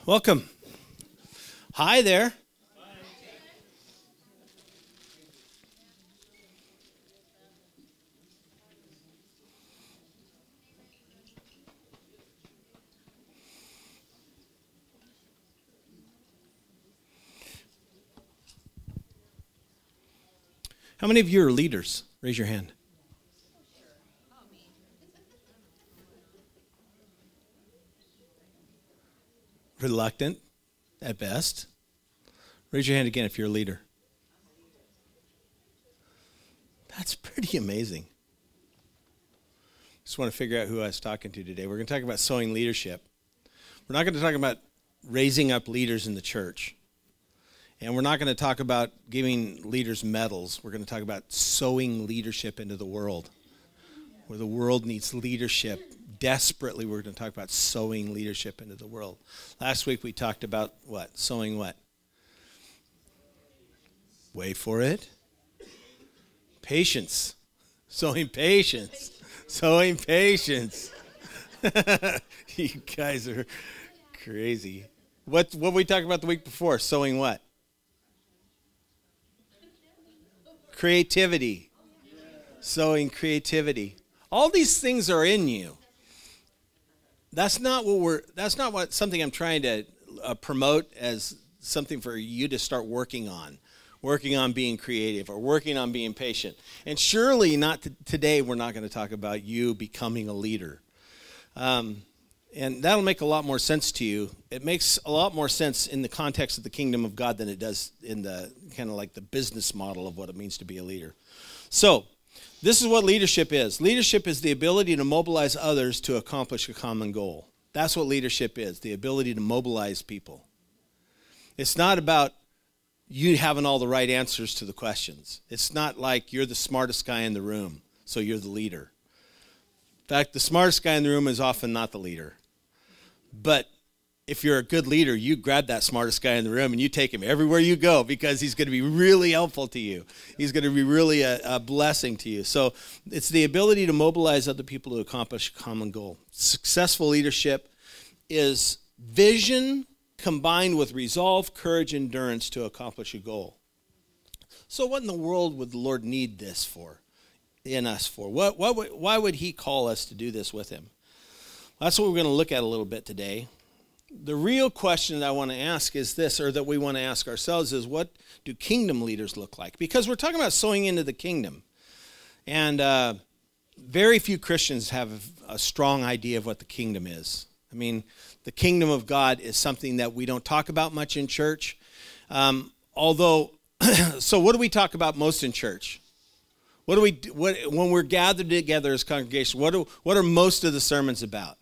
Welcome. Hi there. How many of you are leaders? Raise your hand. Reluctant, at best. Raise your hand again if you're a leader. That's pretty amazing. Just want to figure out who I was talking to today. We're going to talk about sowing leadership. We're not going to talk about raising up leaders in the church. And we're not going to talk about giving leaders medals. We're going to talk about sowing leadership into the world. Where the world needs leadership desperately, we're going to talk about sowing leadership into the world. Last week we talked about what? Sowing what? Wait for it. Patience. Sowing patience. Sowing patience. You guys are crazy. What we talked about the week before? Sowing what? Creativity. Sowing creativity. All these things are in you. That's not something I'm trying to promote as something for you to start working on being creative or working on being patient. And surely not today we're not going to talk about you becoming a leader. And that'll make a lot more sense to you. It makes a lot more sense in the context of the kingdom of God than it does in the kind of like the business model of what it means to be a leader. So, this is what leadership is. Leadership is the ability to mobilize others to accomplish a common goal. That's what leadership is, the ability to mobilize people. It's not about you having all the right answers to the questions. It's not like you're the smartest guy in the room, so you're the leader. In fact, the smartest guy in the room is often not the leader. But if you're a good leader, you grab that smartest guy in the room and you take him everywhere you go because he's going to be really helpful to you. He's going to be really a blessing to you. So it's the ability to mobilize other people to accomplish a common goal. Successful leadership is vision combined with resolve, courage, endurance to accomplish a goal. So what in the world would the Lord need this for, in us for? Why would he call us to do this with him? That's what we're going to look at a little bit today. The real question that I want to ask is this, or that we want to ask ourselves is, what do kingdom leaders look like? Because we're talking about sowing into the kingdom. And very few Christians have a strong idea of what the kingdom is. I mean, the kingdom of God is something that we don't talk about much in church. So what do we talk about most in church? When we're gathered together as congregation, what are most of the sermons about?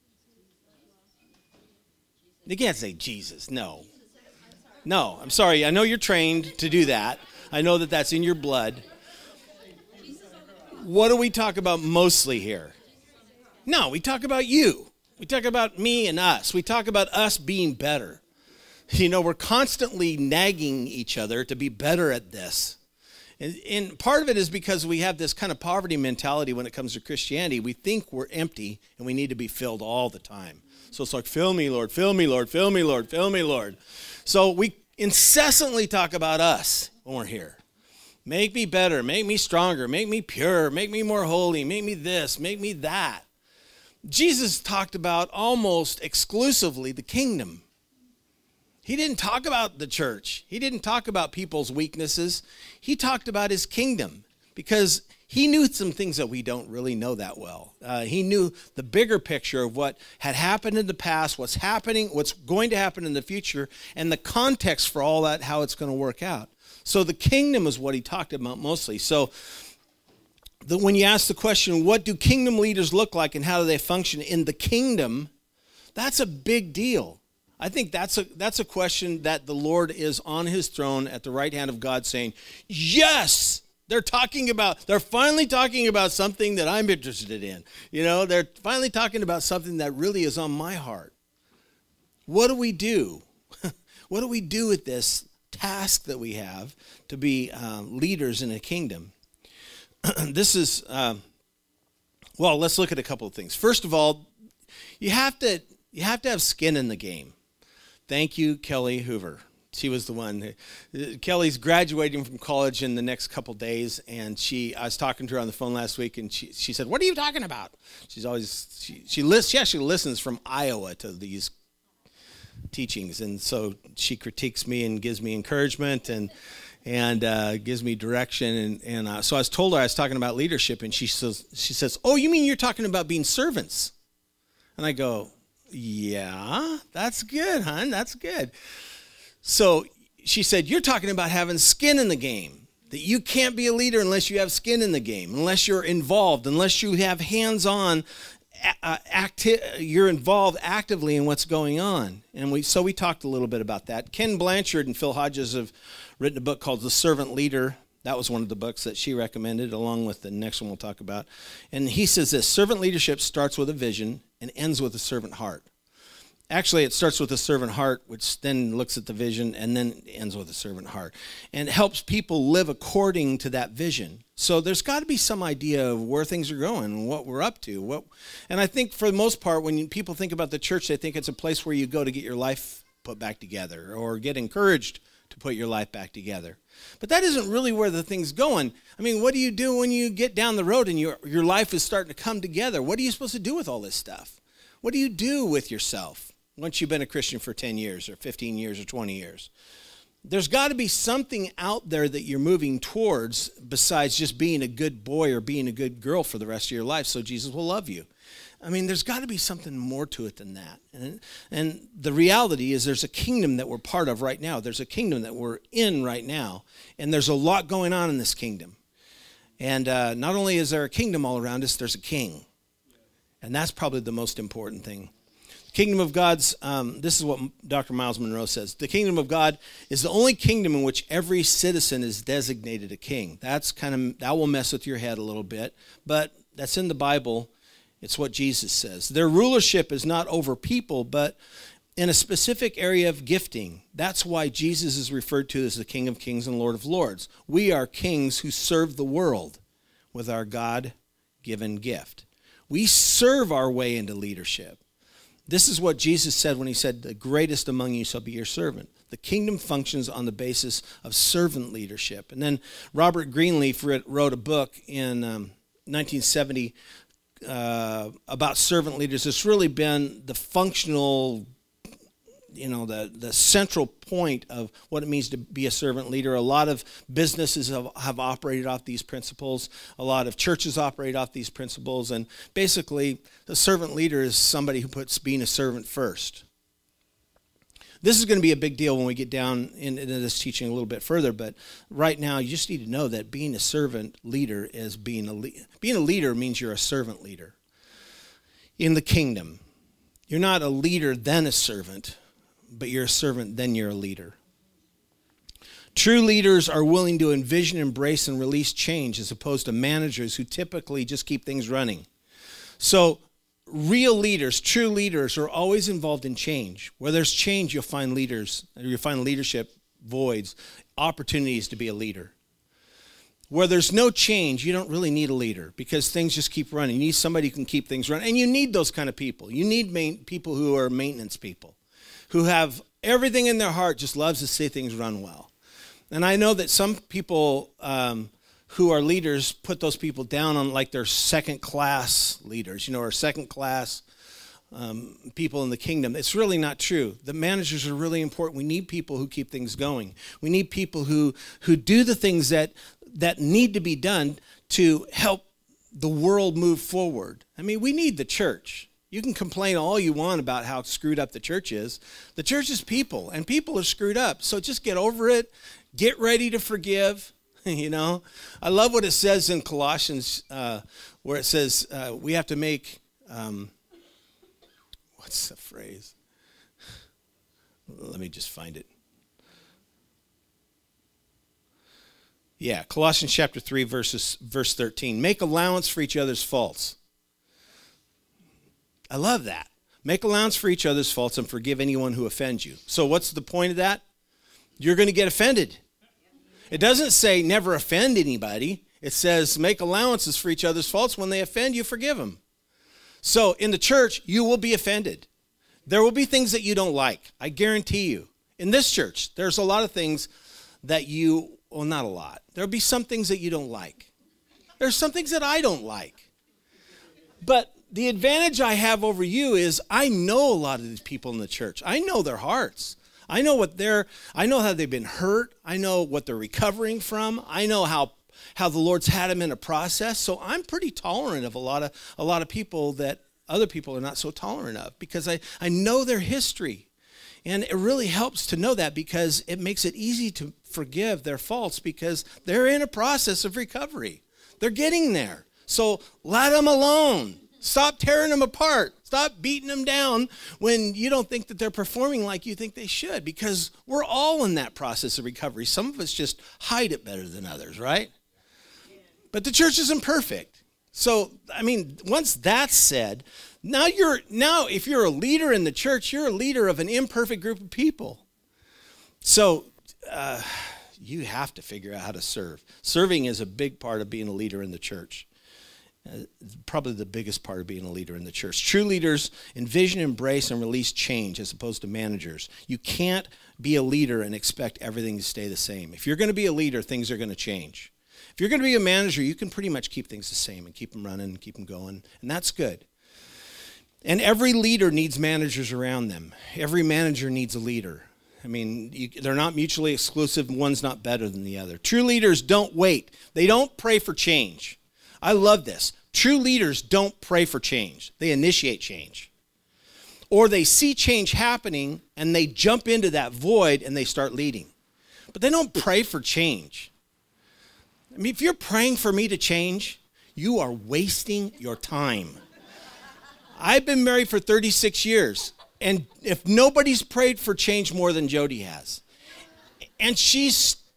You can't say Jesus, no. No, I'm sorry. I know you're trained to do that. I know that that's in your blood. What do we talk about mostly here? No, we talk about you. We talk about me and us. We talk about us being better. You know, we're constantly nagging each other to be better at this. And part of it is because we have this kind of poverty mentality when it comes to Christianity. We think we're empty and we need to be filled all the time. So it's like, fill me, Lord, fill me, Lord, fill me, Lord, fill me, Lord. So we incessantly talk about us when we're here. Make me better, make me stronger, make me pure, make me more holy, make me this, make me that. Jesus talked about almost exclusively the kingdom. He didn't talk about the church. He didn't talk about people's weaknesses. He talked about his kingdom because he knew some things that we don't really know that well. He knew the bigger picture of what had happened in the past, what's happening, what's going to happen in the future, and the context for all that, how it's going to work out. So the kingdom is what he talked about mostly. So when you ask the question, what do kingdom leaders look like and how do they function in the kingdom, that's a big deal. I think that's a question that the Lord is on his throne at the right hand of God saying, yes! They're finally talking about something that I'm interested in. You know, they're finally talking about something that really is on my heart. What do we do? What do we do with this task that we have to be leaders in a kingdom? This is, let's look at a couple of things. First of all, you have to have skin in the game. Thank you, Kelly Hoover. She was the one. Kelly's graduating from college in the next couple days, and I was talking to her on the phone last week, and she said, "What are you talking about?" She actually listens from Iowa to these teachings, and so she critiques me and gives me encouragement and gives me direction, and so I told her I was talking about leadership, and she says, "Oh, you mean you're talking about being servants?" And I go, "Yeah, that's good, hon, that's good." So she said, "You're talking about having skin in the game, that you can't be a leader unless you have skin in the game, unless you're involved, unless you have hands-on, you're involved actively in what's going on." And we talked a little bit about that. Ken Blanchard and Phil Hodges have written a book called The Servant Leader. That was one of the books that she recommended, along with the next one we'll talk about. And he says this: servant leadership starts with a vision and ends with a servant heart. Actually, it starts with a servant heart, which then looks at the vision, and then ends with a servant heart. And it helps people live according to that vision. So there's got to be some idea of where things are going and what we're up to. And I think for the most part, when people think about the church, they think it's a place where you go to get your life put back together or get encouraged to put your life back together. But that isn't really where the thing's going. I mean, what do you do when you get down the road and your life is starting to come together? What are you supposed to do with all this stuff? What do you do with yourself once you've been a Christian for 10 years or 15 years or 20 years? There's got to be something out there that you're moving towards besides just being a good boy or being a good girl for the rest of your life so Jesus will love you. I mean, there's got to be something more to it than that. And the reality is there's a kingdom that we're part of right now. There's a kingdom that we're in right now. And there's a lot going on in this kingdom. And not only is there a kingdom all around us, there's a king. And that's probably the most important thing. Kingdom of God's, this is what Dr. Miles Monroe says. The kingdom of God is the only kingdom in which every citizen is designated a king. That will mess with your head a little bit, but that's in the Bible. It's what Jesus says. Their rulership is not over people, but in a specific area of gifting. That's why Jesus is referred to as the King of Kings and Lord of Lords. We are kings who serve the world with our God-given gift. We serve our way into leadership. This is what Jesus said when he said, "The greatest among you shall be your servant." The kingdom functions on the basis of servant leadership. And then Robert Greenleaf wrote a book in 1970 about servant leaders. It's really been the functional, the central point of what it means to be a servant leader. A lot of businesses have operated off these principles. A lot of churches operate off these principles. And basically, the servant leader is somebody who puts being a servant first. This is going to be a big deal when we get down into this teaching a little bit further, but right now you just need to know that being a servant leader is being a leader means you're a servant leader in the kingdom. You're not a leader then a servant, but you're a servant then you're a leader. True leaders are willing to envision, embrace, and release change as opposed to managers who typically just keep things running. So real leaders, true leaders, are always involved in change. Where there's change, you'll find leadership voids, opportunities to be a leader. Where there's no change, you don't really need a leader because things just keep running. You need somebody who can keep things running. And you need those kind of people. You need people who are maintenance people, who have everything in their heart, just loves to see things run well. And I know that some people who are leaders put those people down on like they're second-class leaders, or second-class people in the kingdom. It's really not true. The managers are really important. We need people who keep things going. We need people who do the things that need to be done to help the world move forward. I mean, we need the church. You can complain all you want about how screwed up the church is. The church is people, and people are screwed up. So just get over it. Get ready to forgive. I love what it says in Colossians where it says we have to make, what's the phrase? Let me just find it. Yeah, Colossians chapter 3, verse 13. Make allowance for each other's faults. I love that. Make allowance for each other's faults and forgive anyone who offends you. So what's the point of that? You're going to get offended. It doesn't say never offend anybody. It says make allowances for each other's faults. When they offend you, forgive them. So in the church, you will be offended. There will be things that you don't like. I guarantee you. In this church, there's a lot of things that not a lot. There'll be some things that you don't like. There's some things that I don't like. But the advantage I have over you is I know a lot of these people in the church. I know their hearts. I know how they've been hurt. I know what they're recovering from. I know how the Lord's had them in a process. So I'm pretty tolerant of a lot of people that other people are not so tolerant of, because I know their history. And it really helps to know that, because it makes it easy to forgive their faults, because they're in a process of recovery. They're getting there. So let them alone. Stop tearing them apart. Stop beating them down when you don't think that they're performing like you think they should, because we're all in that process of recovery. Some of us just hide it better than others, right? But the church isn't perfect. So, once that's said, now if you're a leader in the church, you're a leader of an imperfect group of people. So you have to figure out how to serve. Serving is a big part of being a leader in the church. Probably the biggest part of being a leader in the church. True leaders envision, embrace, and release change as opposed to managers. You can't be a leader and expect everything to stay the same. If you're going to be a leader, things are going to change. If you're going to be a manager, you can pretty much keep things the same and keep them running and keep them going, and that's good. And every leader needs managers around them. Every manager needs a leader. They're not mutually exclusive. One's not better than the other. True leaders don't wait. They don't pray for change. I love this. True leaders don't pray for change. They initiate change. Or they see change happening and they jump into that void and they start leading. But they don't pray for change. If you're praying for me to change, you are wasting your time. I've been married for 36 years, and if nobody's prayed for change more than Jody has, and she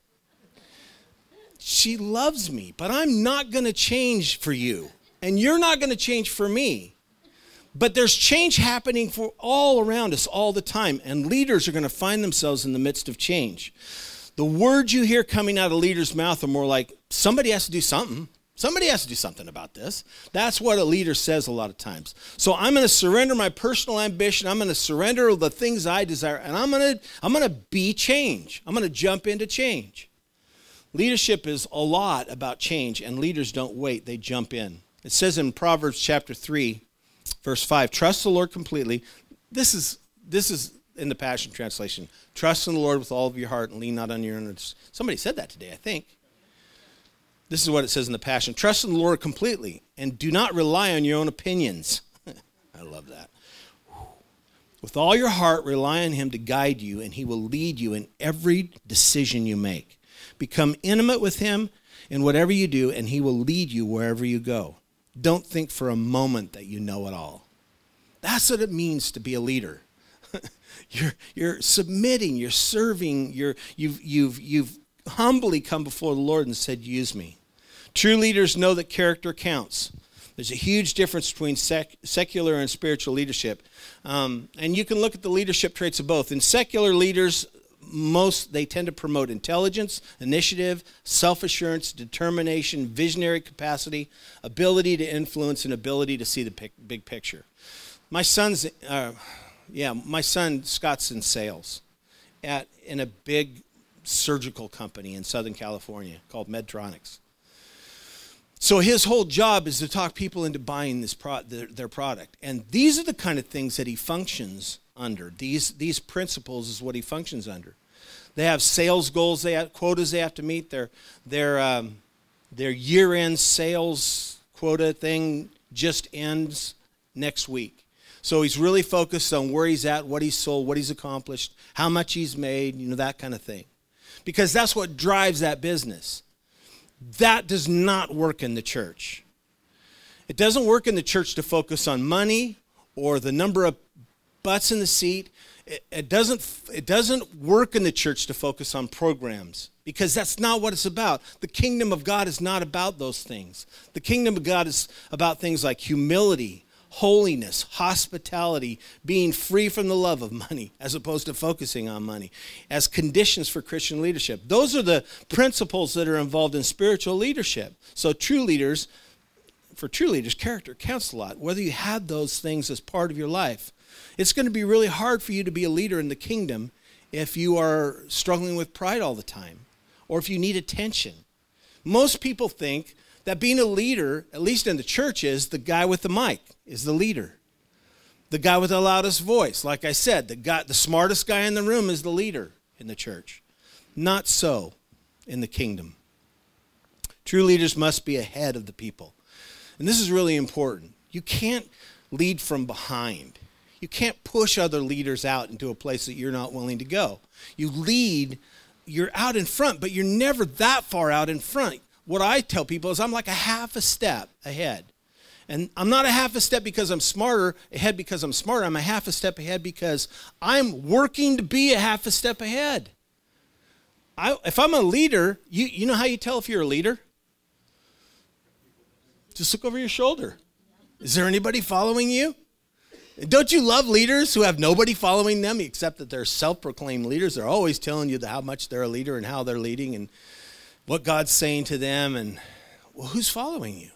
loves me, but I'm not going to change for you, and you're not going to change for me. But there's change happening for all around us all the time, and leaders are going to find themselves in the midst of change. The words you hear coming out of leaders' mouth are more like, somebody has to do something. Somebody has to do something about this. That's what a leader says a lot of times. So I'm going to surrender my personal ambition. I'm going to surrender the things I desire, and I'm going to be change. I'm going to jump into change. Leadership is a lot about change, and leaders don't wait. They jump in. It says in Proverbs chapter 3, verse 5, trust the Lord completely. This is in the Passion Translation. Trust in the Lord with all of your heart and lean not on your own. Somebody said that today, I think. This is what it says in the Passion. Trust in the Lord completely and do not rely on your own opinions. I love that. With all your heart, rely on him to guide you, and he will lead you in every decision you make. Become intimate with him in whatever you do, and he will lead you wherever you go. Don't think for a moment that you know it all. That's what it means to be a leader. You're submitting, you're serving, you've humbly come before the Lord and said, use me. True leaders know that character counts. There's a huge difference between secular and spiritual leadership. And you can look at the leadership traits of both. In secular leaders, they tend to promote intelligence, initiative, self-assurance, determination, visionary capacity, ability to influence, and ability to see the big picture. My son Scott's in sales in a big surgical company in Southern California called Medtronics. So his whole job is to talk people into buying their product. And these are the kind of things that he functions under. These principles is what he functions under. They have sales goals, they have quotas they have to meet. Their year-end sales quota thing just ends next week. So he's really focused on where he's at, what he's sold, what he's accomplished, how much he's made, that kind of thing. Because that's what drives that business. That does not work in the church. It doesn't work in the church to focus on money or the number of butts in the seat. It doesn't work in the church to focus on programs, because that's not what it's about. The kingdom of God is not about those things. The kingdom of God is about things like humility, holiness, hospitality, being free from the love of money as opposed to focusing on money as conditions for Christian leadership. Those are the principles that are involved in spiritual leadership. So for true leaders, character counts a lot. Whether you have those things as part of your life, It's going to be really hard for you to be a leader in the kingdom if you are struggling with pride all the time, or if you need attention. Most people think that being a leader, at least in the church, is the guy with the mic is the leader. The guy with the loudest voice. Like I said, the smartest guy in the room is the leader in the church. Not so in the kingdom. True leaders must be ahead of the people. And this is really important. You can't lead from behind. You can't push other leaders out into a place that you're not willing to go. You lead, you're out in front, but you're never that far out in front. What I tell people is I'm like a half a step ahead. And I'm not a half a step because I'm smarter, ahead because I'm smarter. I'm a half a step ahead because I'm working to be a half a step ahead. If I'm a leader, you know how you tell if you're a leader? Just look over your shoulder. Is there anybody following you? Don't you love leaders who have nobody following them except that they're self-proclaimed leaders? They're always telling you how much they're a leader and how they're leading and what God's saying to them. And, well, who's following you?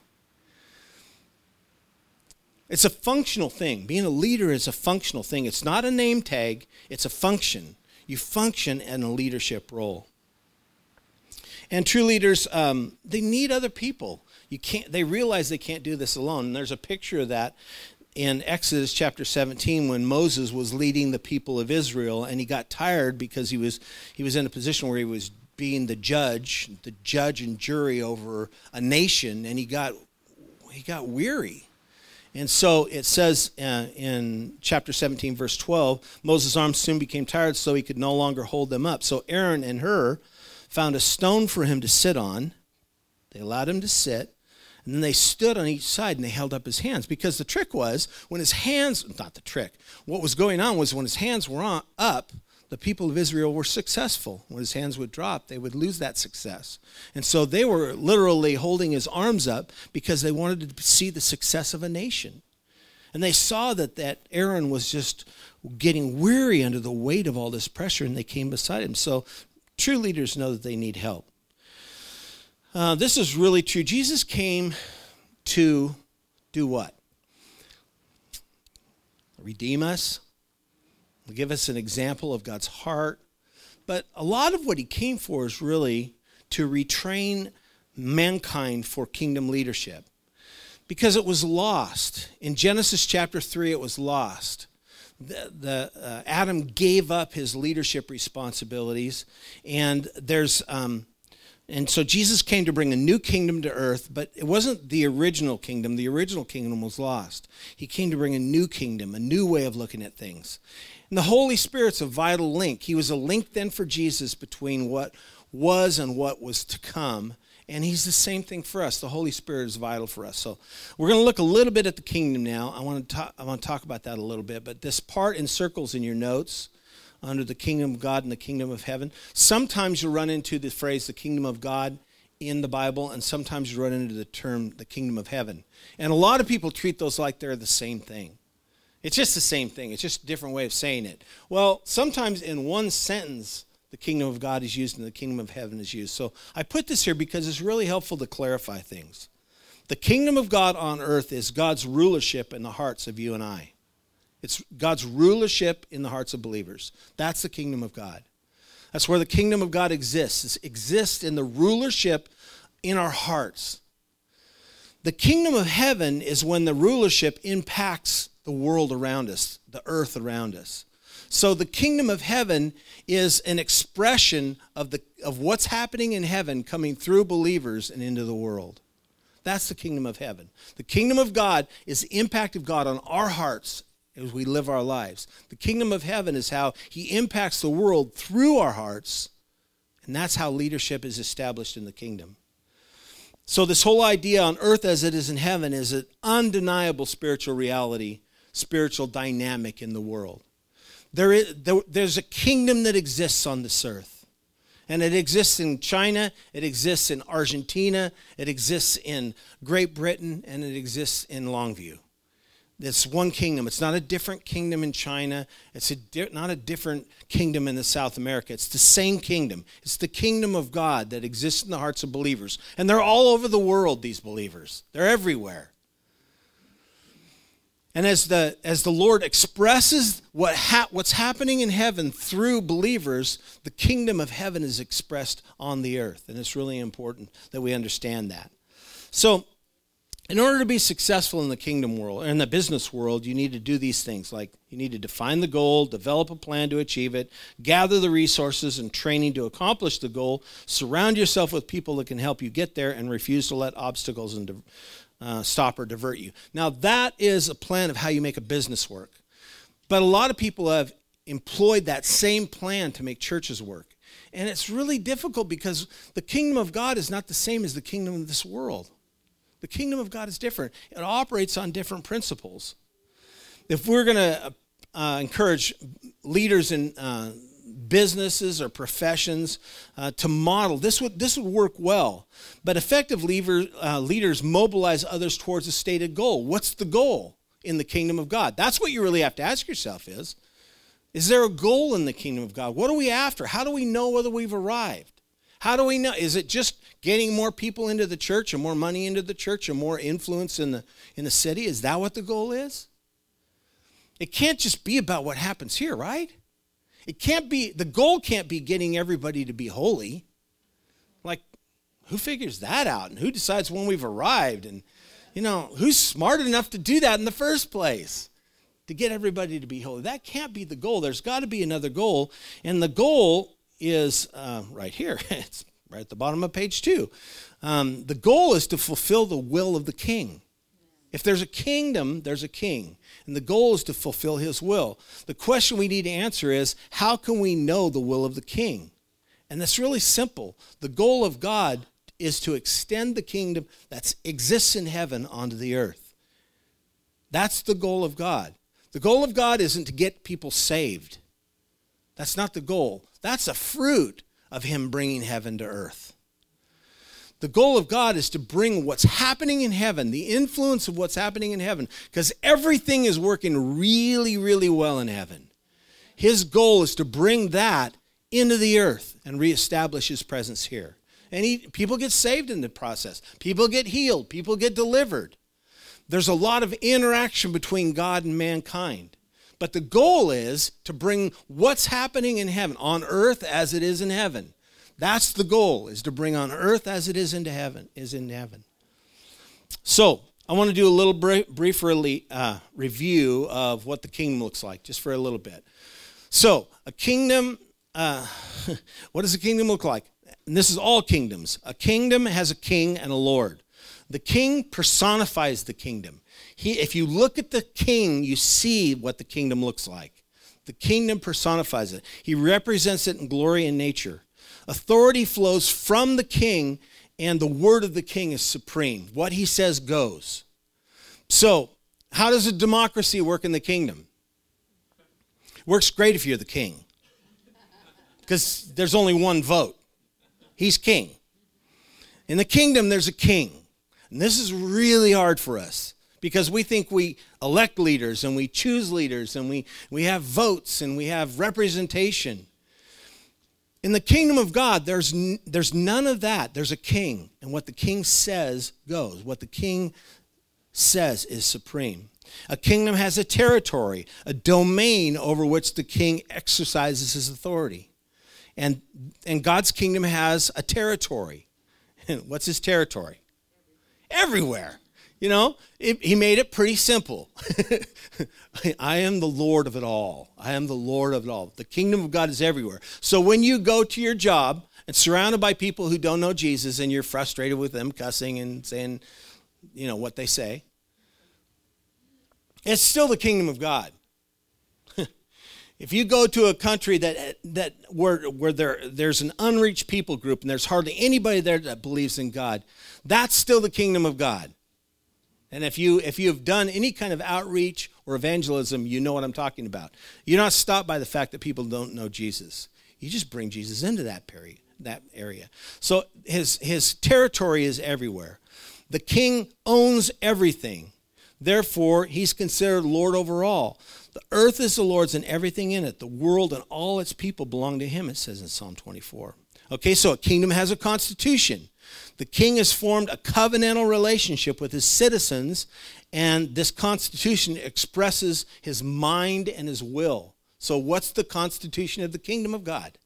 It's a functional thing. Being a leader is a functional thing. It's not a name tag. It's a function. You function in a leadership role. And true leaders, they need other people. They realize they can't do this alone. And there's a picture of that in Exodus chapter 17 when Moses was leading the people of Israel, and he got tired because he was in a position where he was being the judge and jury over a nation, and he got weary. And so it says in chapter 17, verse 12, Moses' arms soon became tired, so he could no longer hold them up. So Aaron and Hur found a stone for him to sit on. They allowed him to sit. And then they stood on each side and they held up his hands. Because the trick was, when his hands, not the trick, what was going on was when his hands were up, the people of Israel were successful. When his hands would drop, they would lose that success. And so they were literally holding his arms up because they wanted to see the success of a nation. And they saw that Aaron was just getting weary under the weight of all this pressure, and they came beside him. So true leaders know that they need help. This is really true. Jesus came to do what? Redeem us, give us an example of God's heart. But a lot of what he came for is really to retrain mankind for kingdom leadership. Because it was lost. In Genesis chapter 3, it was lost. Adam gave up his leadership responsibilities, and and so Jesus came to bring a new kingdom to earth, but it wasn't the original kingdom. The original kingdom was lost. He came to bring a new kingdom, a new way of looking at things. And the Holy Spirit's a vital link. He was a link then for Jesus between what was and what was to come. And he's the same thing for us. The Holy Spirit is vital for us. So we're going to look a little bit at the kingdom now. I want to talk about that a little bit. But this part in circles in your notes, under the kingdom of God and the kingdom of heaven. Sometimes you run into the phrase the kingdom of God in the Bible, and sometimes you run into the term the kingdom of heaven. And a lot of people treat those like they're the same thing. It's just the same thing. It's just a different way of saying it. Well, sometimes in one sentence, the kingdom of God is used and the kingdom of heaven is used. So I put this here because it's really helpful to clarify things. The kingdom of God on earth is God's rulership in the hearts of you and I. It's God's rulership in the hearts of believers. That's the kingdom of God. That's where the kingdom of God exists. It exists in the rulership in our hearts. The kingdom of heaven is when the rulership impacts the world around us, the earth around us. So the kingdom of heaven is an expression of what's happening in heaven coming through believers and into the world. That's the kingdom of heaven. The kingdom of God is the impact of God on our hearts as we live our lives. The kingdom of heaven is how he impacts the world through our hearts, and that's how leadership is established in the kingdom. So this whole idea on earth as it is in heaven is an undeniable spiritual reality, spiritual dynamic in the world. There's a kingdom that exists on this earth, and it exists in China, it exists in Argentina, it exists in Great Britain, and it exists in Longview. It's one kingdom. It's not a different kingdom in China. It's not a different kingdom in South America. It's the same kingdom. It's the kingdom of God that exists in the hearts of believers. And they're all over the world, these believers. They're everywhere. And as the Lord expresses what's happening in heaven through believers, the kingdom of heaven is expressed on the earth. And it's really important that we understand that. So in order to be successful in the kingdom world, in the business world, you need to do these things. Like you need to define the goal, develop a plan to achieve it, gather the resources and training to accomplish the goal, surround yourself with people that can help you get there, and refuse to let obstacles and stop or divert you. Now that is a plan of how you make a business work. But a lot of people have employed that same plan to make churches work. And it's really difficult because the kingdom of God is not the same as the kingdom of this world. The kingdom of God is different. It operates on different principles. If we're going to encourage leaders in businesses or professions to model, this would work well. But effective leaders mobilize others towards a stated goal. What's the goal in the kingdom of God? That's what you really have to ask yourself is there a goal in the kingdom of God? What are we after? How do we know whether we've arrived? How do we know? Is it just getting more people into the church and more money into the church and more influence in the city? Is that what the goal is? It can't just be about what happens here, right? The goal can't be getting everybody to be holy. Like, who figures that out? And who decides when we've arrived? And, who's smart enough to do that in the first place? To get everybody to be holy. That can't be the goal. There's got to be another goal. And the goal is right here. It's right at the bottom of page 2. The goal is to fulfill the will of the king. If there's a kingdom, there's a king. And the goal is to fulfill his will. The question we need to answer is, how can we know the will of the king? And that's really simple. The goal of God is to extend the kingdom that exists in heaven onto the earth. That's the goal of God. The goal of God isn't to get people saved. That's not the goal. That's a fruit of him bringing heaven to earth. The goal of God is to bring what's happening in heaven, the influence of what's happening in heaven, because everything is working really, really well in heaven. His goal is to bring that into the earth and reestablish his presence here. And people get saved in the process. People get healed. People get delivered. There's a lot of interaction between God and mankind. But the goal is to bring what's happening in heaven, on earth as it is in heaven. That's the goal, is to bring on earth as it is in heaven. So I want to do a little brief review of what the kingdom looks like, just for a little bit. So a kingdom, what does a kingdom look like? And this is all kingdoms. A kingdom has a king and a lord. The king personifies the kingdom. If you look at the king, you see what the kingdom looks like. The kingdom personifies it. He represents it in glory and nature. Authority flows from the king, and the word of the king is supreme. What he says goes. So, how does a democracy work in the kingdom? It works great if you're the king, because there's only one vote. He's king. In the kingdom, there's a king. And this is really hard for us, because we think we elect leaders and we choose leaders and we have votes and we have representation. In the kingdom of God, there's none of that. There's a king, and what the king says goes. What the king says is supreme. A kingdom has a territory, a domain over which the king exercises his authority. And God's kingdom has a territory. What's his territory? Everywhere. He made it pretty simple. I am the Lord of it all. I am the Lord of it all. The kingdom of God is everywhere. So when you go to your job and surrounded by people who don't know Jesus and you're frustrated with them cussing and saying, what they say, it's still the kingdom of God. If you go to a country where there's an unreached people group and there's hardly anybody there that believes in God, that's still the kingdom of God. And if you've done any kind of outreach or evangelism, you know what I'm talking about. You're not stopped by the fact that people don't know Jesus. You just bring Jesus into that area. So his territory is everywhere. The king owns everything. Therefore, he's considered Lord over all. The earth is the Lord's and everything in it. The world and all its people belong to him, it says in Psalm 24. Okay, so a kingdom has a constitution. The king has formed a covenantal relationship with his citizens, and this Constitution expresses his mind and his will. So what's the Constitution of the kingdom of God?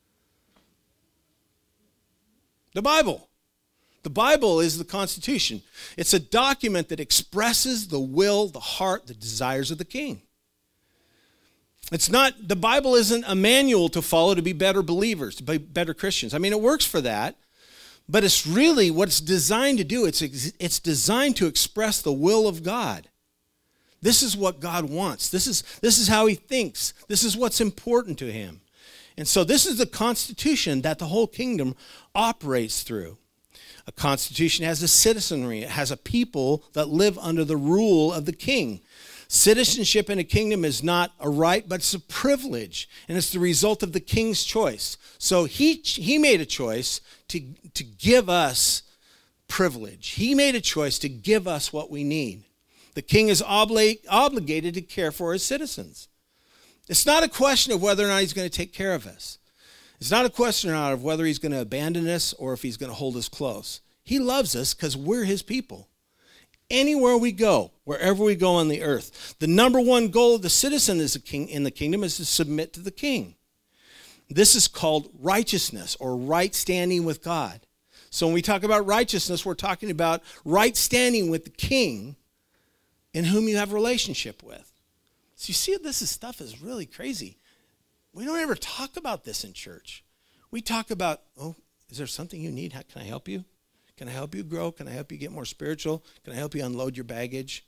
The Bible. The Bible is the Constitution. It's a document that expresses the will, the heart, the desires of the king. The Bible isn't a manual to follow to be better believers, to be better Christians. I mean, it works for that, but it's really what it's designed to do. It's designed to express the will of God. This is what God wants. This is how he thinks. This is what's important to him. And so this is the Constitution that the whole kingdom operates through. A constitution has a citizenry. It has a people that live under the rule of the king. Citizenship in a kingdom is not a right, but it's a privilege, and it's the result of the king's choice. So he made a choice to give us privilege. He made a choice to give us what we need. The king is obligated to care for his citizens. It's not a question of whether or not he's going to take care of us. It's not a question of whether he's going to abandon us or if he's going to hold us close. He loves us because we're his people. Anywhere we go, wherever we go on the earth, the number one goal of the citizen in the kingdom is to submit to the king. This is called righteousness or right standing with God. So when we talk about righteousness, we're talking about right standing with the king in whom you have a relationship with. So you see, stuff is really crazy. We don't ever talk about this in church. We talk about, is there something you need? How can I help you? Can I help you grow? Can I help you get more spiritual? Can I help you unload your baggage?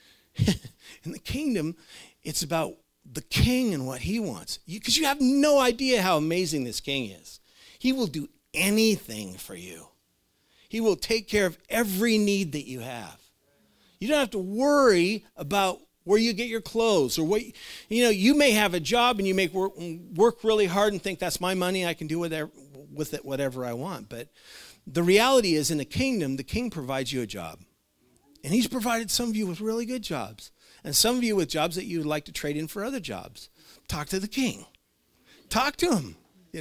In the kingdom, it's about the king and what he wants. Because you have no idea how amazing this king is. He will do anything for you. He will take care of every need that you have. You don't have to worry about where you get your clothes or what, you may have a job and you may work really hard and think that's my money. I can do with it whatever I want. But the reality is in the kingdom, the king provides you a job. And he's provided some of you with really good jobs. And some of you with jobs that you would like to trade in for other jobs. Talk to the king. Talk to him,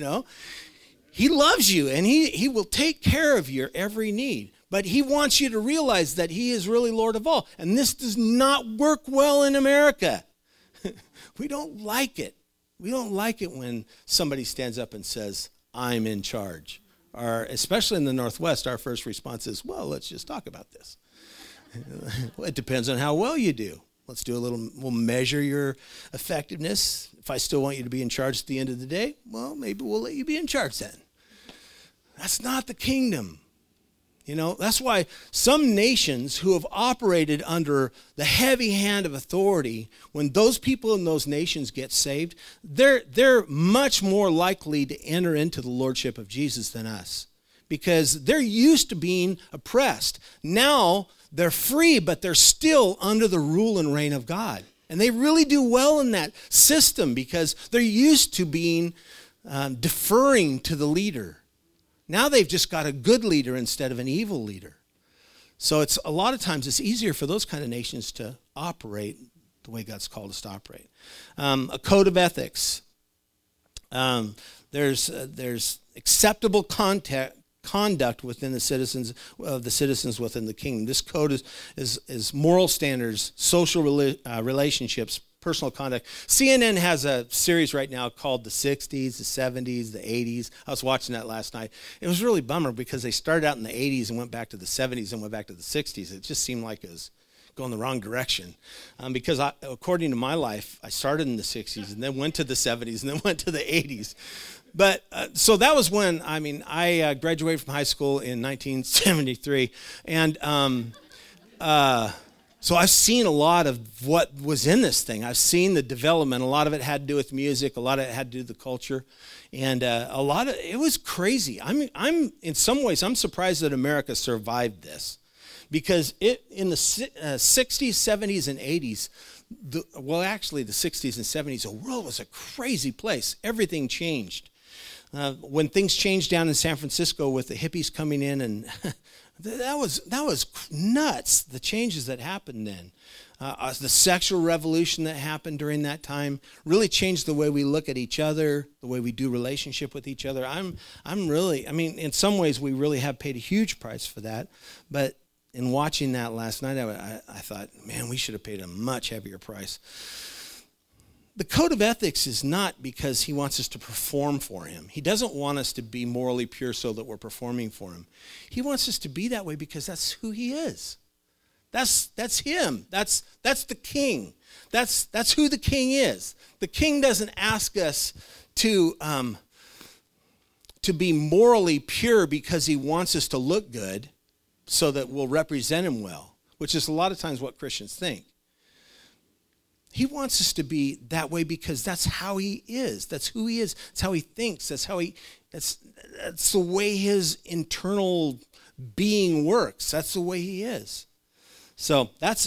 He loves you and he will take care of your every need. But he wants you to realize that he is really Lord of all. And this does not work well in America. We don't like it. We don't like it when somebody stands up and says, I'm in charge. Or especially in the Northwest, our first response is, well, let's just talk about this. Well, it depends on how well you do. We'll measure your effectiveness. If I still want you to be in charge at the end of the day, well, maybe we'll let you be in charge then. That's not the kingdom. That's why some nations who have operated under the heavy hand of authority, when those people in those nations get saved, they're much more likely to enter into the lordship of Jesus than us because they're used to being oppressed. Now they're free, but they're still under the rule and reign of God. And they really do well in that system because they're used to being deferring to the leader. Now they've just got a good leader instead of an evil leader. So it's a lot of times it's easier for those kind of nations to operate the way God's called us to operate. A code of ethics. There's acceptable conduct within the citizens within the kingdom. This code is moral standards, social relationships, personal conduct. CNN has a series right now called the 60s, the 70s, the 80s. I was watching that last night. It was really a bummer because they started out in the 80s and went back to the 70s and went back to the 60s. It just seemed like it was going the wrong direction. Because according to my life, I started in the 60s and then went to the 70s and then went to the 80s. But so that was when, I graduated from high school in 1973. And so I've seen a lot of what was in this thing. I've seen the development. A lot of it had to do with music. A lot of it had to do with the culture. And a lot of it was crazy. I'm in some ways, I'm surprised that America survived this. Because in the 60s, 70s, and 80s, the 60s and 70s, the world was a crazy place. Everything changed. When things changed down in San Francisco with the hippies coming in and That was nuts, the changes that happened then. The sexual revolution that happened during that time really changed the way we look at each other, the way we do relationship with each other. In some ways we really have paid a huge price for that. But in watching that last night, I thought, man, we should have paid a much heavier price. The code of ethics is not because he wants us to perform for him. He doesn't want us to be morally pure so that we're performing for him. He wants us to be that way because that's who he is. That's him. That's the king. That's who the king is. The king doesn't ask us to be morally pure because he wants us to look good so that we'll represent him well, which is a lot of times what Christians think. He wants us to be that way because that's how he is. That's who he is. That's how he thinks. That's the way his internal being works. That's the way he is. So that's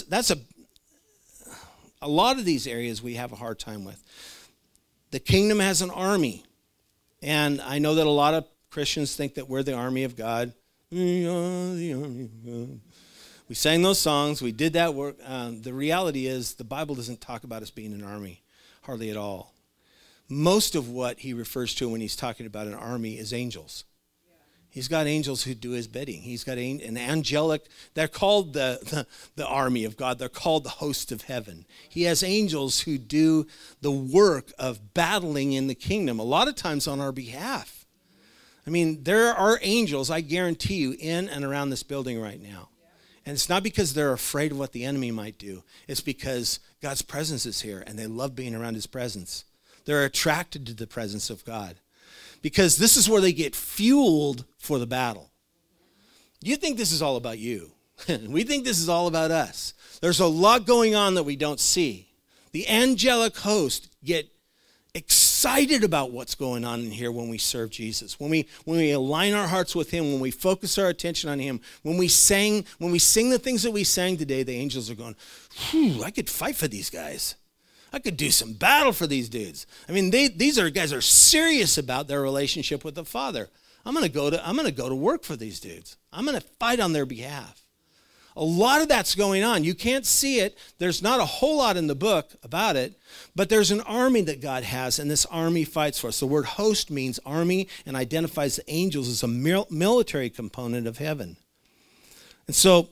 a lot of these areas we have a hard time with. The kingdom has an army. And I know that a lot of Christians think that we're the army of God. We are the army of God. We sang those songs. We did that work. The reality is the Bible doesn't talk about us being an army, hardly at all. Most of what he refers to when he's talking about an army is angels. He's got angels who do his bidding. He's got an angelic, they're called the army of God. They're called the host of heaven. He has angels who do the work of battling in the kingdom, a lot of times on our behalf. I mean, there are angels, I guarantee you, in and around this building right now. And it's not because they're afraid of what the enemy might do. It's because God's presence is here, and they love being around his presence. They're attracted to the presence of God because this is where they get fueled for the battle. You think this is all about you. We think this is all about us. There's a lot going on that we don't see. The angelic host get excited about what's going on in here when we serve Jesus. When we align our hearts with him, when we focus our attention on him, when we sing the things that we sang today, the angels are going, I could fight for these guys. I could do some battle for these dudes. I mean, these guys are serious about their relationship with the Father. I'm going to go to work for these dudes. I'm going to fight on their behalf. A lot of that's going on. You can't see it. There's not a whole lot in the book about it, but there's an army that God has, and this army fights for us. The word host means army and identifies the angels as a military component of heaven. And so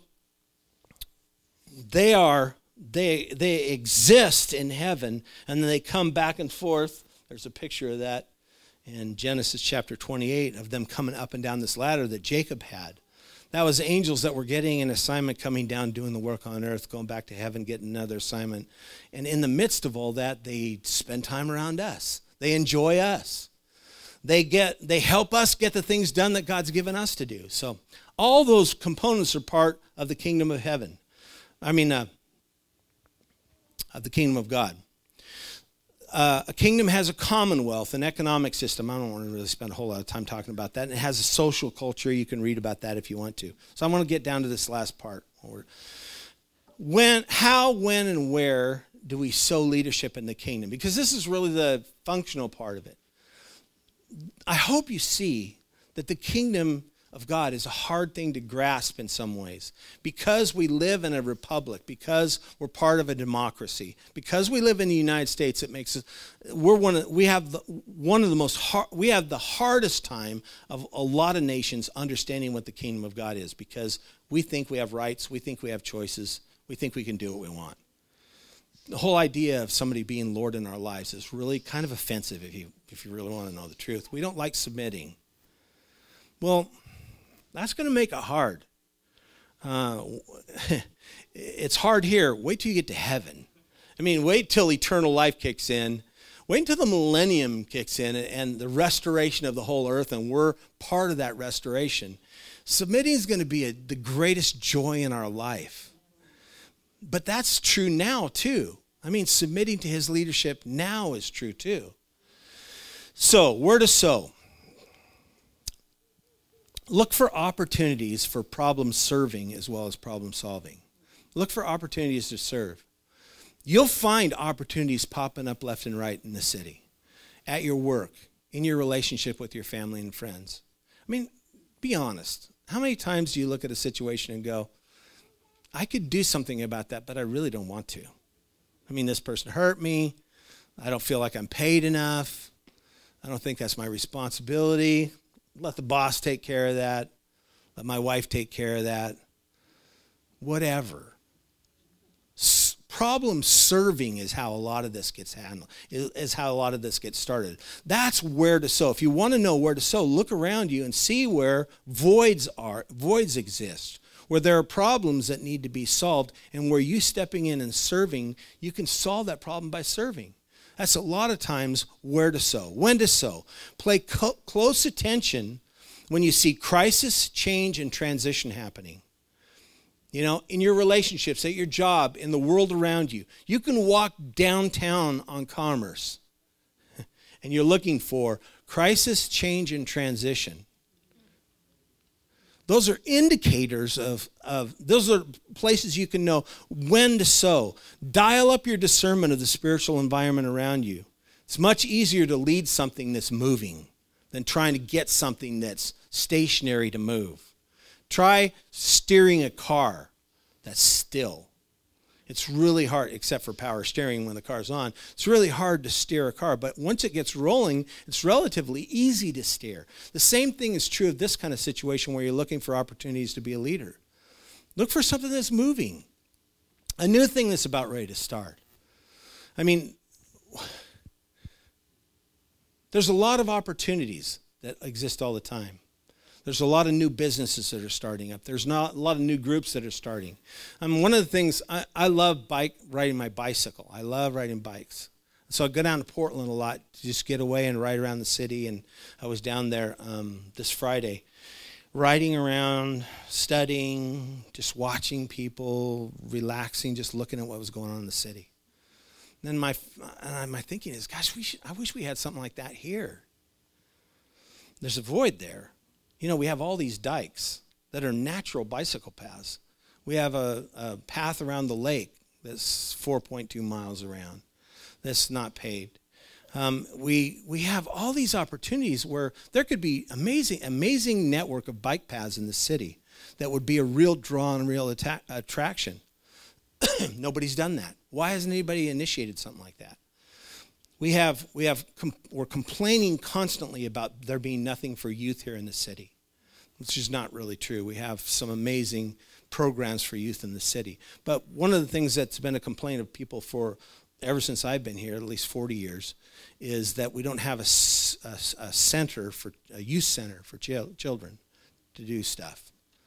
they exist in heaven, and then they come back and forth. There's a picture of that in Genesis chapter 28 of them coming up and down this ladder that Jacob had. That was angels that were getting an assignment, coming down, doing the work on earth, going back to heaven, getting another assignment. And in the midst of all that, they spend time around us. They enjoy us. They help us get the things done that God's given us to do. So all those components are part of the kingdom of heaven. Of the kingdom of God. A kingdom has a commonwealth, an economic system. I don't want to really spend a whole lot of time talking about that. And it has a social culture. You can read about that if you want to. So I want to get down to this last part. How, when, and where do we sow leadership in the kingdom? Because this is really the functional part of it. I hope you see that the kingdom of God is a hard thing to grasp in some ways. Because we live in a republic, because we're part of a democracy, because we live in the United States, it makes us, we have the hardest time of a lot of nations understanding what the kingdom of God is, because we think we have rights, we think we have choices, we think we can do what we want. The whole idea of somebody being Lord in our lives is really kind of offensive if you really want to know the truth. We don't like submitting. Well, that's going to make it hard. It's hard here. Wait till you get to heaven. I mean, wait till eternal life kicks in. Wait until the millennium kicks in and the restoration of the whole earth, and we're part of that restoration. Submitting is going to be the greatest joy in our life. But that's true now, too. I mean, submitting to his leadership now is true, too. So, where to sow? Look for opportunities for problem serving as well as problem solving. Look for opportunities to serve. You'll find opportunities popping up left and right in the city, at your work, in your relationship with your family and friends. I mean, be honest. How many times do you look at a situation and go, I could do something about that, but I really don't want to? I mean, this person hurt me. I don't feel like I'm paid enough. I don't think that's my responsibility. Let the boss take care of that. Let my wife take care of that. Whatever. Problem serving is how a lot of this gets handled, is how a lot of this gets started. That's where to sow. If you want to know where to sow, look around you and see where voids exist, where there are problems that need to be solved, and where you stepping in and serving, you can solve that problem by serving. That's a lot of times where to sow, when to sow. Pay close attention when you see crisis, change, and transition happening. You know, in your relationships, at your job, in the world around you. You can walk downtown on Commerce and you're looking for crisis, change, and transition. Those are indicators of those are places you can know when to sow. Dial up your discernment of the spiritual environment around you. It's much easier to lead something that's moving than trying to get something that's stationary to move. Try steering a car that's still. It's really hard, except for power steering when the car's on. It's really hard to steer a car, but once it gets rolling, it's relatively easy to steer. The same thing is true of this kind of situation where you're looking for opportunities to be a leader. Look for something that's moving, a new thing that's about ready to start. I mean, there's a lot of opportunities that exist all the time. There's a lot of new businesses that are starting up. There's not a lot of new groups that are starting. One of the things, I love riding my bicycle. I love riding bikes. So I go down to Portland a lot to just get away and ride around the city. And I was down there this Friday, riding around, studying, just watching people, relaxing, just looking at what was going on in the city. And then my thinking is, gosh, I wish we had something like that here. There's a void there. You know, we have all these dikes that are natural bicycle paths. We have a path around the lake that's 4.2 miles around that's not paved. We have all these opportunities where there could be amazing network of bike paths in the city that would be a real draw and real attraction. Nobody's done that. Why hasn't anybody initiated something like that? We're complaining constantly about there being nothing for youth here in the city, which is not really true. We have some amazing programs for youth in the city. But one of the things that's been a complaint of people for ever since I've been here, at least 40 years, is that we don't have a youth center for children to do stuff.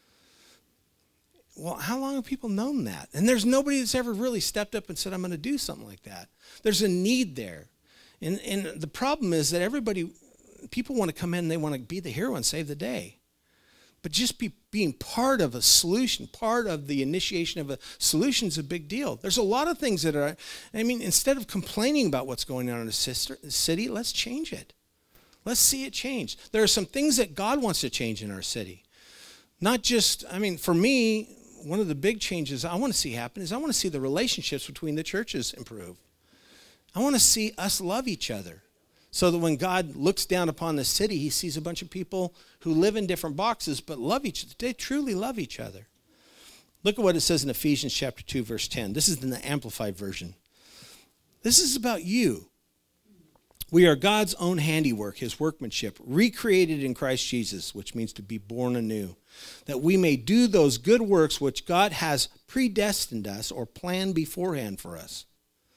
Well, how long have people known that? And there's nobody that's ever really stepped up and said, I'm going to do something like that. There's a need there. And the problem is that people want to come in and they want to be the hero and save the day. But just being part of a solution, part of the initiation of a solution is a big deal. There's a lot of things instead of complaining about what's going on in the city, let's change it. Let's see it change. There are some things that God wants to change in our city. Not just, for me, one of the big changes I want to see happen is I want to see the relationships between the churches improve. I want to see us love each other so that when God looks down upon the city, he sees a bunch of people who live in different boxes but love each other. They truly love each other. Look at what it says in Ephesians chapter 2, verse 10. This is in the Amplified version. This is about you. We are God's own handiwork, his workmanship, recreated in Christ Jesus, which means to be born anew, that we may do those good works which God has predestined us or planned beforehand for us.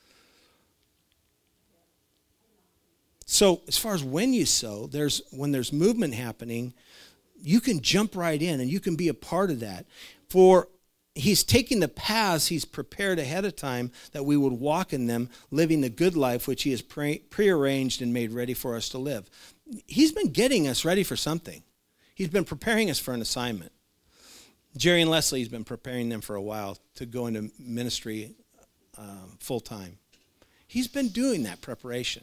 So as far as when you sow, when there's movement happening, you can jump right in and you can be a part of that. For he's taking the paths he's prepared ahead of time that we would walk in them, living the good life which he has prearranged and made ready for us to live. He's been getting us ready for something. He's been preparing us for an assignment. Jerry and Leslie has been preparing them for a while to go into ministry full time. He's been doing that preparation.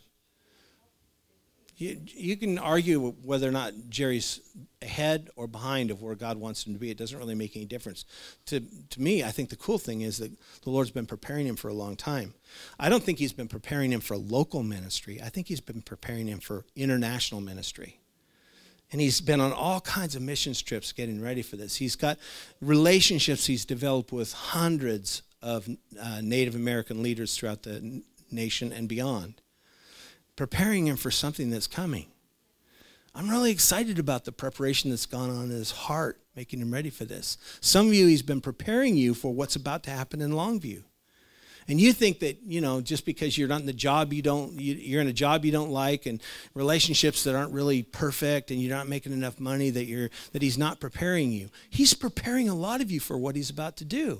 You can argue whether or not Jerry's ahead or behind of where God wants him to be. It doesn't really make any difference. To me, I think the cool thing is that the Lord's been preparing him for a long time. I don't think he's been preparing him for local ministry. I think he's been preparing him for international ministry. And he's been on all kinds of missions trips getting ready for this. He's got relationships he's developed with hundreds of Native American leaders throughout the nation and beyond, preparing him for something that's coming. I'm really excited about the preparation that's gone on in his heart, making him ready for this. Some of you, he's been preparing you for what's about to happen in Longview. And you think that, just because you're not in the job you're in a job you don't like, and relationships that aren't really perfect, and you're not making enough money, that he's not preparing you. He's preparing a lot of you for what he's about to do.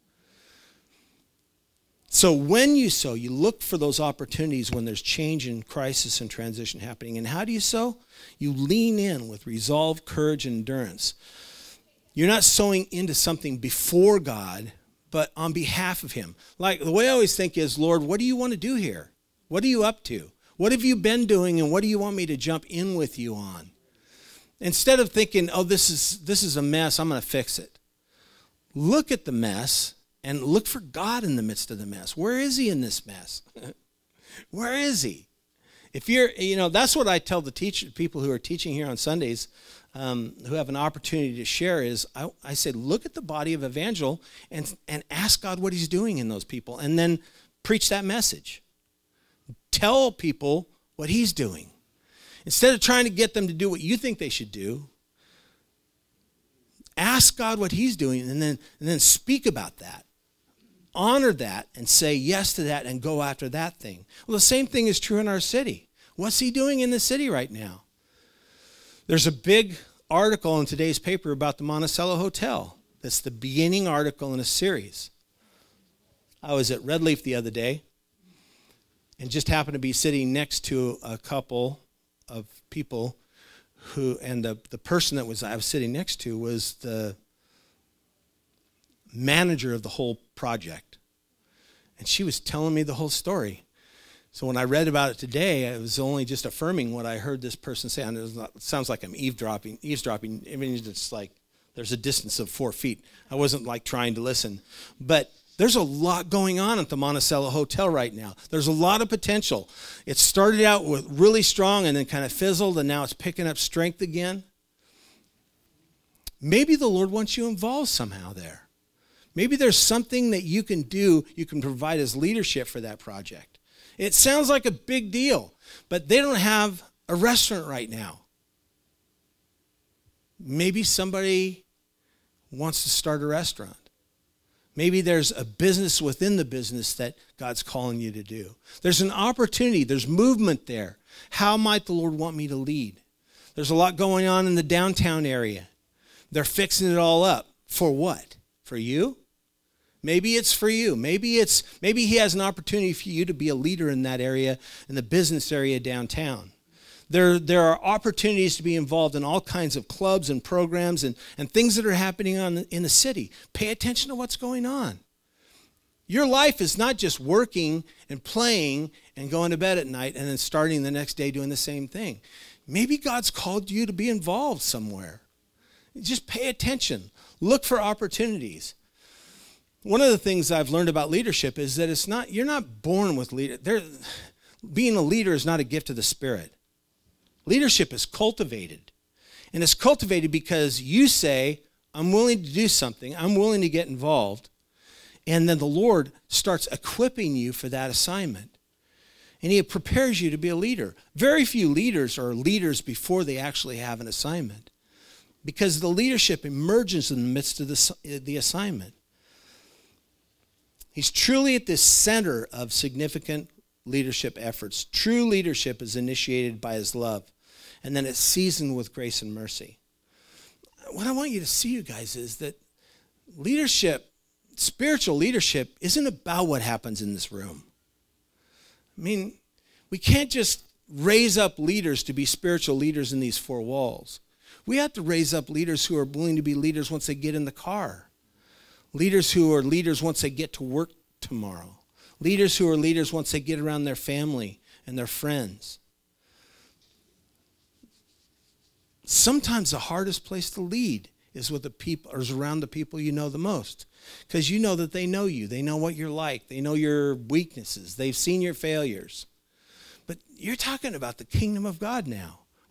So when you sow, you look for those opportunities when there's change and crisis and transition happening. And how do you sow? You lean in with resolve, courage, and endurance. You're not sowing into something before God, but on behalf of him. Like, the way I always think is, Lord, what do you want to do here? What are you up to? What have you been doing, and what do you want me to jump in with you on? Instead of thinking, oh, this is a mess, I'm going to fix it. Look at the mess and look for God in the midst of the mess. Where is he in this mess? Where is he? If you're, that's what I tell the people who are teaching here on Sundays, who have an opportunity to share, is I say, look at the body of Evangel and ask God what he's doing in those people, and then preach that message. Tell people what he's doing. Instead of trying to get them to do what you think they should do, ask God what he's doing, and then speak about that. Honor that and say yes to that and go after that thing. Well, the same thing is true in our city. What's he doing in the city right now? There's a big article in today's paper about the Monticello Hotel. That's the beginning article in a series. I was at Red Leaf the other day and just happened to be sitting next to a couple of people and the person I was sitting next to was the manager of the whole project. And she was telling me the whole story. So when I read about it today, I was only just affirming what I heard this person say. And it sounds like I'm eavesdropping. I mean, it's like there's a distance of 4 feet. I wasn't like trying to listen. But there's a lot going on at the Monticello Hotel right now. There's a lot of potential. It started out with really strong and then kind of fizzled, and now it's picking up strength again. Maybe the Lord wants you involved somehow there. Maybe there's something that you can do, you can provide as leadership for that project. It sounds like a big deal, but they don't have a restaurant right now. Maybe somebody wants to start a restaurant. Maybe there's a business within the business that God's calling you to do. There's an opportunity. There's movement there. How might the Lord want me to lead? There's a lot going on in the downtown area. They're fixing it all up. For what? For you? Maybe it's for you. Maybe he has an opportunity for you to be a leader in that area, in the business area downtown. There are opportunities to be involved in all kinds of clubs and programs and things that are happening in the city. Pay attention to what's going on. Your life is not just working and playing and going to bed at night and then starting the next day doing the same thing. Maybe God's called you to be involved somewhere. Just pay attention. Look for opportunities. One of the things I've learned about leadership is that you're not born with leader. Being a leader is not a gift of the Spirit. Leadership is cultivated. And it's cultivated because you say, I'm willing to do something. I'm willing to get involved. And then the Lord starts equipping you for that assignment. And he prepares you to be a leader. Very few leaders are leaders before they actually have an assignment, because the leadership emerges in the midst of the assignment. He's truly at the center of significant leadership efforts. True leadership is initiated by his love, and then it's seasoned with grace and mercy. What I want you to see, you guys, is that leadership, spiritual leadership, isn't about what happens in this room. I mean, we can't just raise up leaders to be spiritual leaders in these four walls. We have to raise up leaders who are willing to be leaders once they get in the car. Leaders who are leaders once they get to work tomorrow. Leaders who are leaders once they get around their family and their friends. Sometimes the hardest place to lead is with the people, or is around the people you know the most. Because you know that they know you. They know what you're like. They know your weaknesses. They've seen your failures. But you're talking about the kingdom of God now.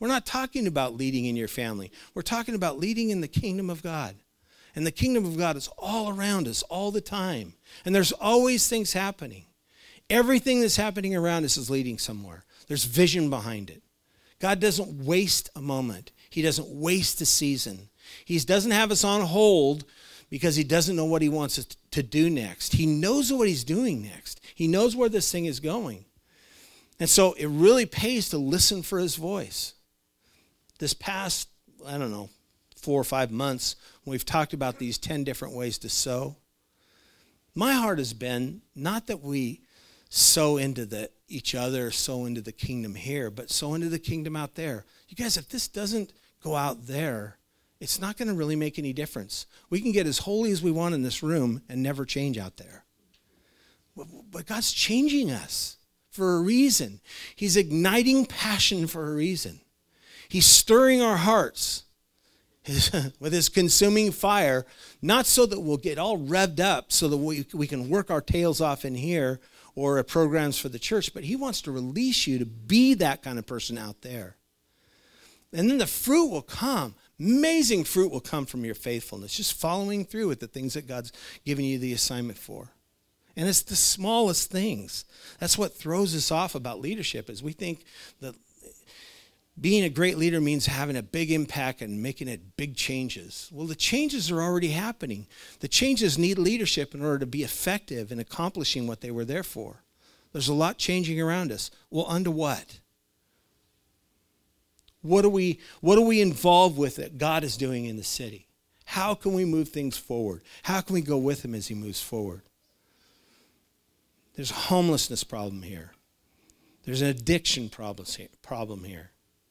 We're not talking about leading in your family. We're talking about leading in the kingdom of God. And the kingdom of God is all around us all the time. And there's always things happening. Everything that's happening around us is leading somewhere. There's vision behind it. God doesn't waste a moment. He doesn't waste a season. He doesn't have us on hold because he doesn't know what he wants us to do next. He knows what he's doing next. He knows where this thing is going. And so it really pays to listen for his voice. This past, 4 or 5 months, we've talked about these 10 different ways to sow. My heart has been not that we sow into each other, sow into the kingdom here, but sow into the kingdom out there. You guys, if this doesn't go out there, it's not going to really make any difference. We can get as holy as we want in this room and never change out there. But God's changing us for a reason. He's igniting passion for a reason. He's stirring our hearts with his consuming fire, not so that we'll get all revved up so that we can work our tails off in here or at programs for the church, but he wants to release you to be that kind of person out there. And then the fruit will come. Amazing fruit will come from your faithfulness, just following through with the things that God's given you the assignment for. And it's the smallest things. That's what throws us off about leadership, is we think that being a great leader means having a big impact and making it big changes. Well, the changes are already happening. The changes need leadership in order to be effective in accomplishing what they were there for. There's a lot changing around us. Well, unto what? What are we involved with that God is doing in the city? How can we move things forward? How can we go with him as he moves forward? There's a homelessness problem here. There's an addiction problem here.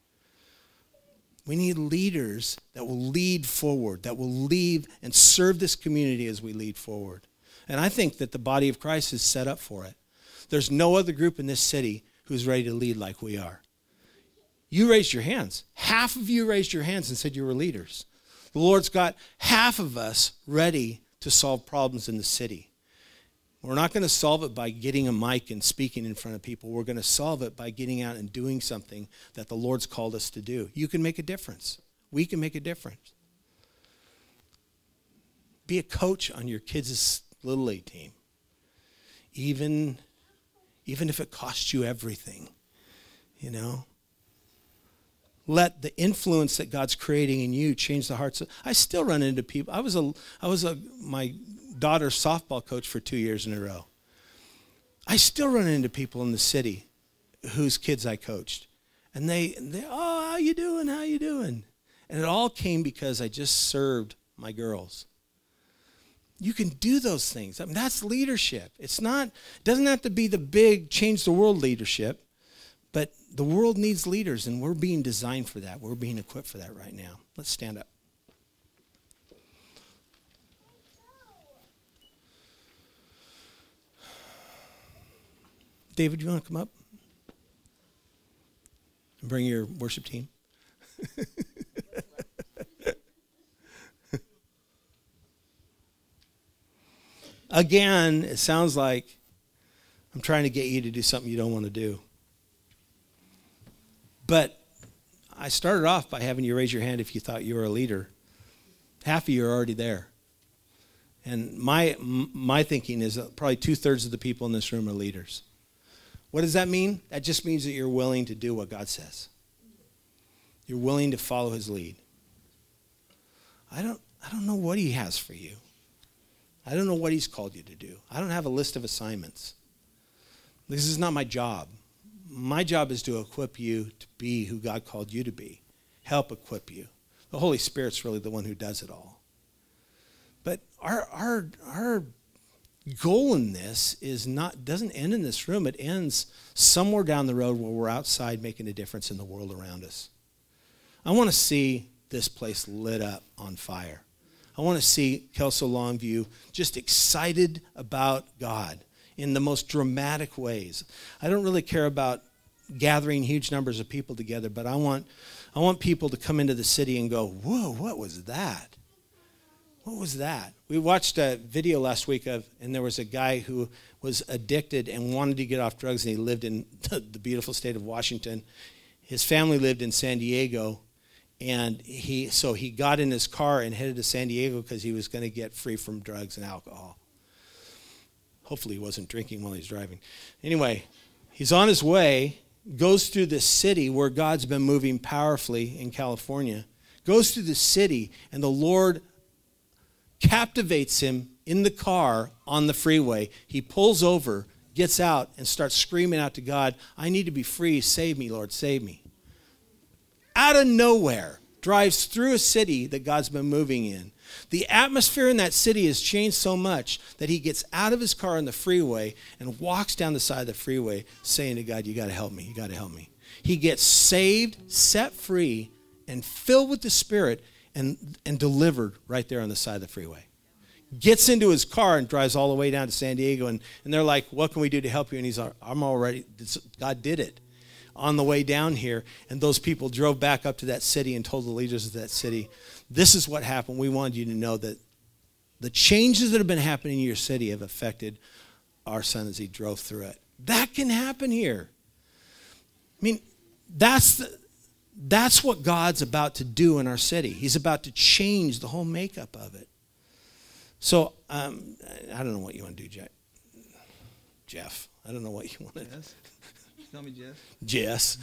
We need leaders that will lead forward, that will lead and serve this community as we lead forward. And I think that the body of Christ is set up for it. There's no other group in this city who's ready to lead like we are. You raised your hands. Half of you raised your hands and said you were leaders. The Lord's got half of us ready to solve problems in the city. We're not going to solve it by getting a mic and speaking in front of people. We're going to solve it by getting out and doing something that the Lord's called us to do. You can make a difference. We can make a difference. Be a coach on your kids' Little League team. Even if it costs you everything, Let the influence that God's creating in you change the hearts. I still run into people. I was my daughter's softball coach for 2 years in a row. I still run into people in the city whose kids I coached. And they oh, how you doing? How you doing? And it all came because I just served my girls. You can do those things. I mean, that's leadership. It doesn't have to be the big change the world leadership, but the world needs leaders, and we're being designed for that. We're being equipped for that right now. Let's stand up. David, you want to come up and bring your worship team? Again, it sounds like I'm trying to get you to do something you don't want to do. But I started off by having you raise your hand if you thought you were a leader. Half of you are already there. And my thinking is that probably 2/3 of the people in this room are leaders. What does that mean? That just means that you're willing to do what God says. You're willing to follow his lead. I don't know what he has for you. I don't know what he's called you to do. I don't have a list of assignments. This is not my job. My job is to equip you to be who God called you to be. Help equip you. The Holy Spirit's really the one who does it all. But our goal in this doesn't end in this room. It ends somewhere down the road where we're outside making a difference in the world around us. I want to see this place lit up on fire. I want to see Kelso Longview just excited about God in the most dramatic ways. I don't really care about gathering huge numbers of people together, but I want people to come into the city and go, whoa, what was that? What was that? We watched a video last week and there was a guy who was addicted and wanted to get off drugs, and he lived in the beautiful state of Washington. His family lived in San Diego, and he got in his car and headed to San Diego because he was going to get free from drugs and alcohol. Hopefully he wasn't drinking while he's driving. Anyway, he's on his way, goes through this city where God's been moving powerfully in California, goes through the city, and the Lord captivates him in the car on the freeway. He pulls over, gets out, and starts screaming out to God, I need to be free. Save me, Lord, save me. Out of nowhere, drives through a city that God's been moving in. The atmosphere in that city has changed so much that he gets out of his car on the freeway and walks down the side of the freeway saying to God, you got to help me, you got to help me. He gets saved, set free, and filled with the Spirit and delivered right there on the side of the freeway. Gets into his car and drives all the way down to San Diego, and they're like, what can we do to help you? And he's like, I'm already, God did it. On the way down here, and those people drove back up to that city and told the leaders of that city, this is what happened. We wanted you to know that the changes that have been happening in your city have affected our son as he drove through it. That can happen here. I mean, that's what God's about to do in our city. He's about to change the whole makeup of it. So, I don't know what you want to do, Jeff. I don't know what you want to do. Tell me, Jess. Jess.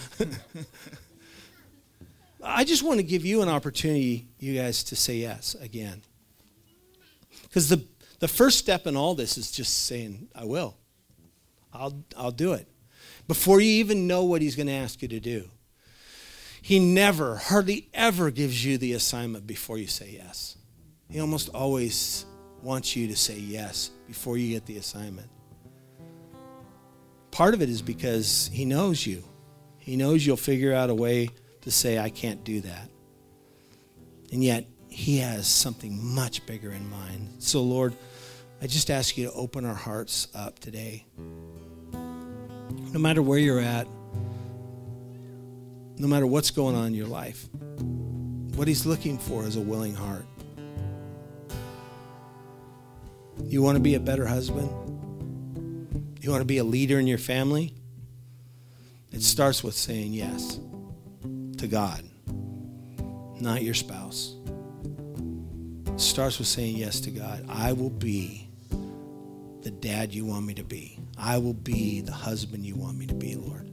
I just want to give you an opportunity, you guys, to say yes again. Because the first step in all this is just saying, I will. I'll do it. Before you even know what he's going to ask you to do. He never, hardly ever gives you the assignment before you say yes. He almost always wants you to say yes before you get the assignment. Part of it is because he knows you. He knows you'll figure out a way to say, I can't do that. And yet, he has something much bigger in mind. So, Lord, I just ask you to open our hearts up today. No matter where you're at, no matter what's going on in your life, what he's looking for is a willing heart. You want to be a better husband? You want to be a leader in your family? It starts with saying yes to God, not your spouse. It starts with saying yes to God. I will be the dad you want me to be. I will be the husband you want me to be, Lord.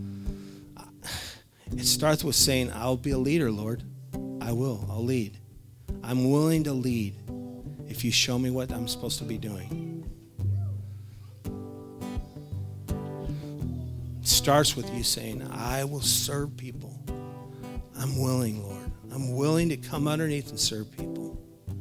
It starts with saying, I'll be a leader, Lord. I will. I'll lead. I'm willing to lead if you show me what I'm supposed to be doing. Starts with you saying, I will serve people. I'm willing, Lord. I'm willing to come underneath and serve people.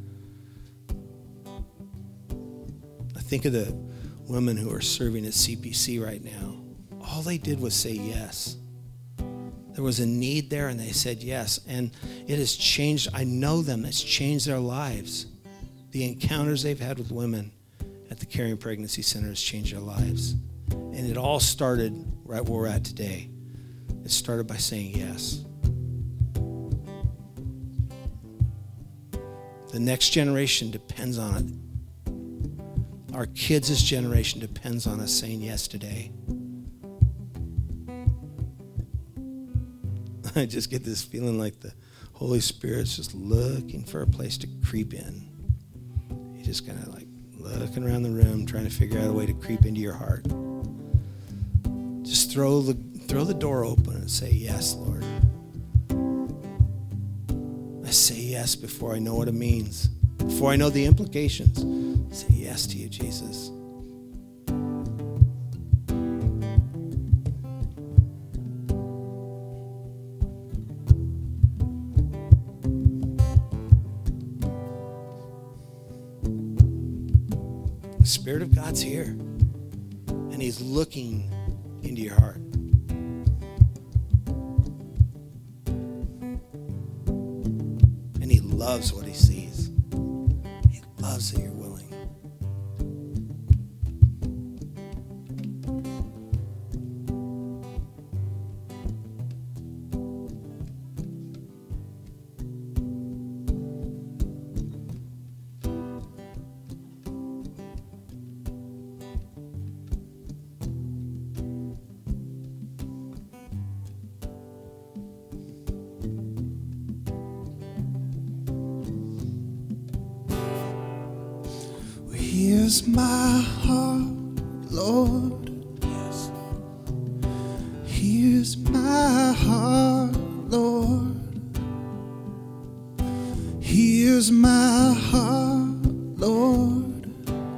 I think of the women who are serving at CPC right now. All they did was say yes. There was a need there, and they said yes. And it has changed. I know them. It's changed their lives. The encounters they've had with women at the Caring Pregnancy Center has changed their lives. And it all started right where we're at today. It started by saying yes. The next generation depends on it. Our kids' generation depends on us saying yes today. I just get this feeling like the Holy Spirit's just looking for a place to creep in. He's just kind of like looking around the room, trying to figure out a way to creep into your heart. Just throw the door open and say, yes, Lord. I say yes before I know what it means, before I know the implications. Say yes to you, Jesus. The Spirit of God's here, and he's looking into your heart. And he loves what he sees. He loves that you're willing. Here's my heart, Lord. Yes. Here's my heart, Lord. Here's my heart, Lord.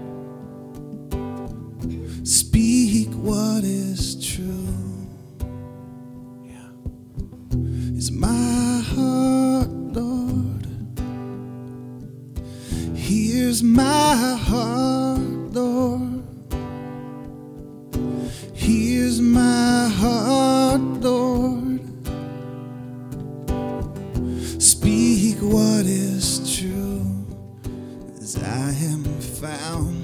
Speak what is true. Yeah. Is my heart, Lord. Here's my heart, Lord. Here's my heart, Lord. Speak what is true, as I am found